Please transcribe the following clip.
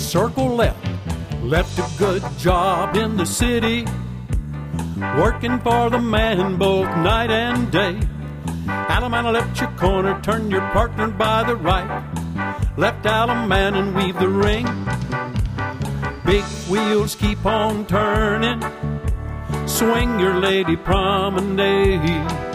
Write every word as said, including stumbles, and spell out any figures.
circle left. Left a good job in the city, working for the man both night and day. Allemande left your corner, turn your partner by the right. Left Allemande and weave the ring. Big wheels keep on turning, swing your lady promenade.